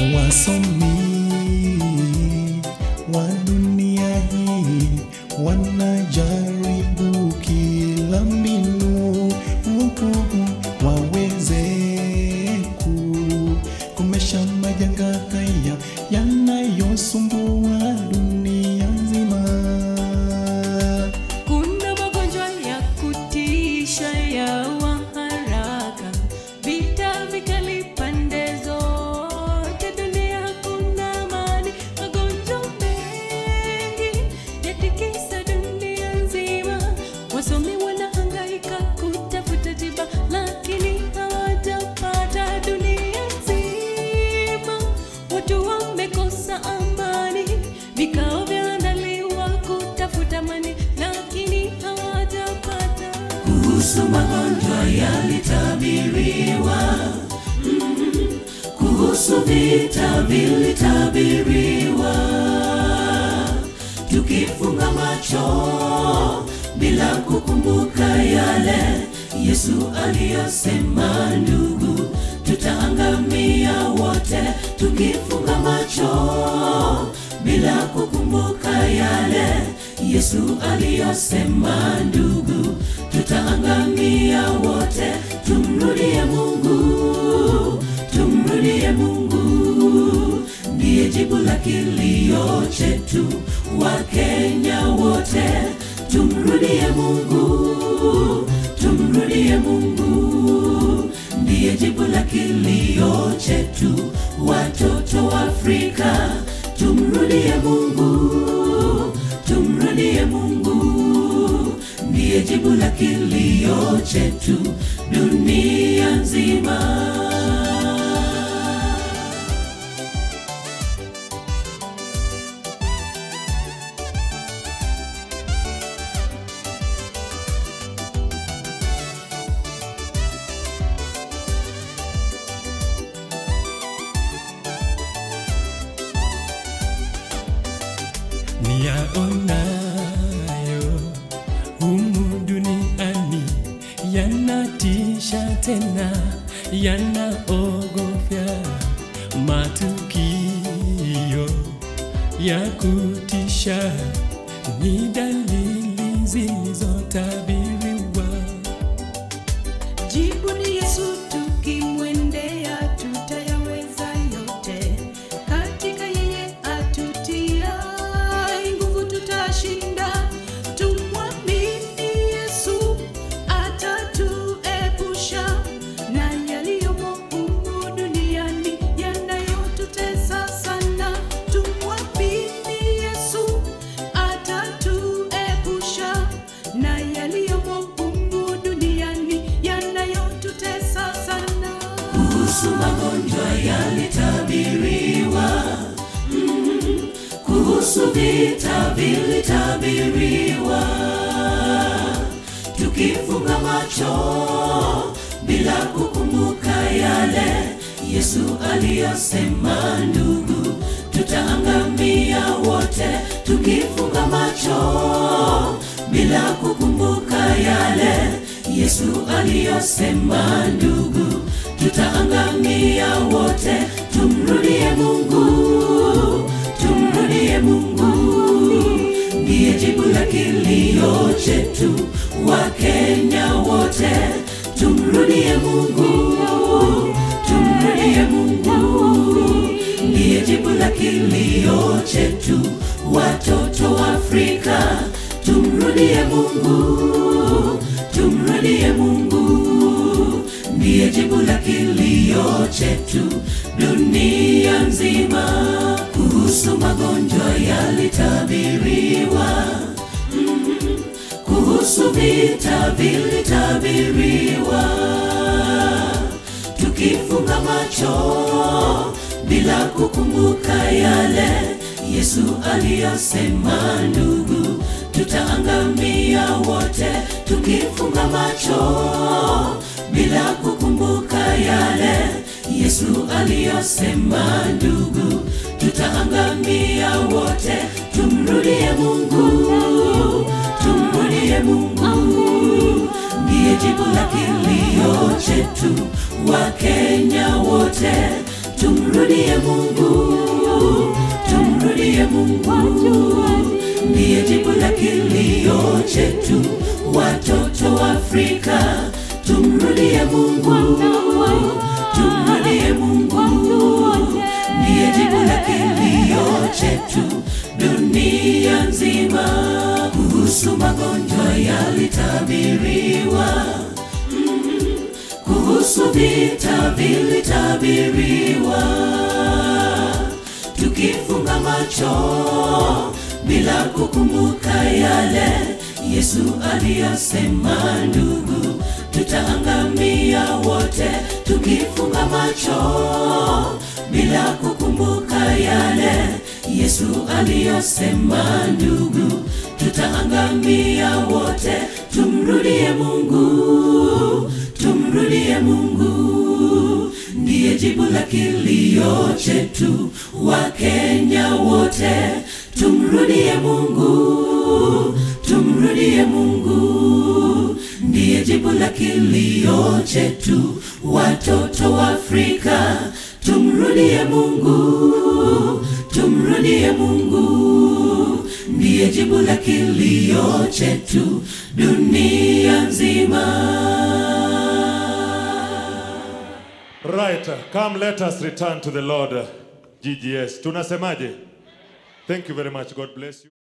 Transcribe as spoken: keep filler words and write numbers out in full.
Wasomi wa dunia hii wanajaribu kila mbinu waweze kukomesha majanga haya yanayosumbua dunia nzima. Kuna magonjwa ya kutisha ya haraka, vita vikali pande zote, dunia kuna amani. Magonjwa mengi yatikisa dunia nzima. Wasomi wanahangaika kutafuta tiba, lakini hawatapata. Dunia nzima watu wamekosa amani, vikao vyaandaliwa kutafuta amani, lakini hawatapata. Kuhusu magonjwa yalitabiriwa, mm-hmm. Kuhusu vita vilitabiriwa. Tukifunga macho bila kukumbuka yale Yesu aliyosema, ndugu, tutaangamia wote. Tukifunga macho bila kukumbuka yale Yesu aliyosema, ndugu, tutaangamia wote. Tumrudie Mungu, tumrudie Mungu, ndiye jibu la kilio chetu wa Kenya wote. Tumrudie Mungu, tumrudie Mungu, ndiye jibu la kilio chetu watoto wa Afrika. Tumrudie Mungu, tumrudie Mungu, ndiye jibu la kilio chetu dunia nzima. Niyaonayo humu duniani yanatisha tena yanaogofya, matukio ya kutisha ni dalili zilizotabiriwa. Jibu ni Yesu, tukimwendea tutayaweza yote. Katika yeye atutia nguvu tutashinda. Tumwamini Yesu, atatuepusha na yaliyomo humu duniani yanayotutesa sana. Tumwamini Yesu, atatuepusha na yaliyomo humu duniani yanayotutesa sana. Kuhusu magonjwa yalitabiriwa, mm-hmm. Kuhusu vita vilitabiriwa. Tukifunga macho bila kukumbuka yale Yesu aliyosema, ndugu, tutaangamia wote. Tukifunga macho bila kukumbuka yale Yesu aliyosema, ndugu, tutaangamia wote. Tumrudie Mungu, tumrudie Mungu, ndiye jibu la kilio chetu wa Kenya wote. Tumrudie Mungu, tumrudie Mungu, ndiye jibu la kilio chetu watoto wa Afrika. Tumrudie Mungu, tumrudie Mungu, ndiye jibu la kilio chetu dunia nzima. Kuhusu magonjwa yalitabiriwa, mm-hmm. Kuhusu vita vilitabiriwa. Tukifunga macho bila kukumbuka yale Yesu aliyosema, ndugu, tutaangamia wote. Tukifunga macho bila kukumbuka yale Yesu aliyosema, ndugu, tutaangamia wote. Tumrudie Mungu, tumrudie Mungu, ndiye jibu la kilio chetu wa Kenya wote. tumrudie Mungu, tumrudie Mungu, ndiye jibu la kilio chetu. Watoto wa Afrika, tumrudie Mungu, tumrudie Mungu, ndiye jibu la kilio chetu. Dunia nzima kuhusu magonjwa yalitabiriwa, mm, kuhusu vita vilitabiriwa. Tukifunga macho bila kukumbuka yale Yesu aliyosema, ndugu, tutaangamia wote. Tukifunga macho bila kukumbuka yale Yesu aliyosema, ndugu, tutaangamia wote. Tumrudie Mungu, tumrudie Mungu, ndiye jibu la kilio chetu. Wa Kenya wote, tumrudie Mungu, tumrudie Mungu, ndiye jibu la kilio chetu. Watoto wa Afrika, tumrudie Mungu, tumrudie Mungu, ndiye jibu la kilio chetu. Dunia nzima. Right, come let us return to the Lord. G G S. Tunasemaje? Thank you very much. God bless you.